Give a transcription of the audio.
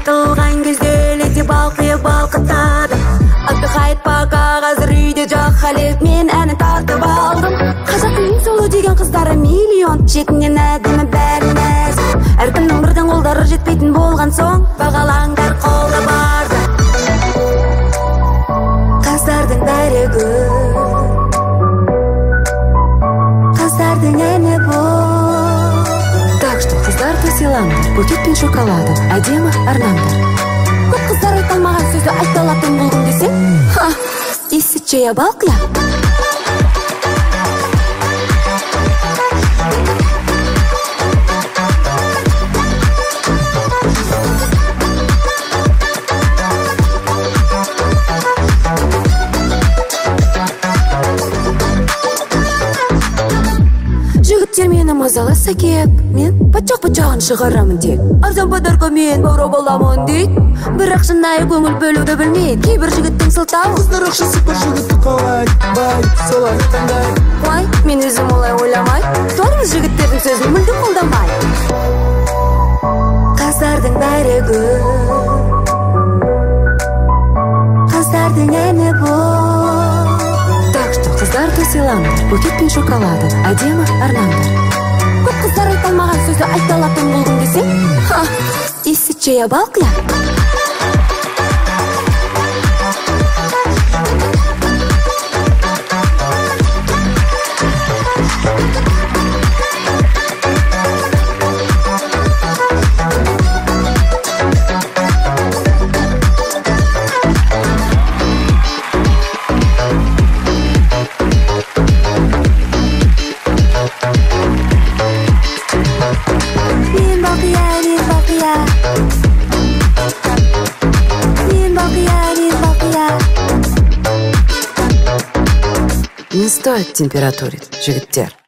айтылған кезде леди балқиып балқытады. Аты қайтпа қазір үйде жоқ халеп, мен әнін тартып алдым. Қазақтың ең сұлу деген қыздары миллион, шетінен әдемі бәрі нәзік. Әркімнің бірден қолдары жетпейтін болған соң, бағалаңдар қолда барды. Қыздардың бәрі гүл, қыздардың әні бұл. Так что қыздар тосиламдар, букет пен шоколады, әдемі арнамдар. Көп қыздар айталмаған сөзді айталатын болдым десең, исічея балқия. Жігіттер мені мазаласа кеп, мен патшақ-патшағын шығарамын деп. Арзан подарка мен баурап аламын дейді. Бірақ шынайы көңіл бөлуді білмейді. Кейбір жігіттің сылтауы, қыздар ақшасы бар жігітті қалай, бай, солай таңдай. Ой, мен өзім олай ойламай, торымыз жігіттердің сөзін мүлдем қолдамай. Қыздардың бәрі гүл, қыздардың әні бұл. Так что қыздар тосиламдар, букет пен шоколады, әдемі арнамдар. Көп қыздар айталмаған сөзді айталатын болдым десең, исічея балқия. Не стоит температурить, жігіттер.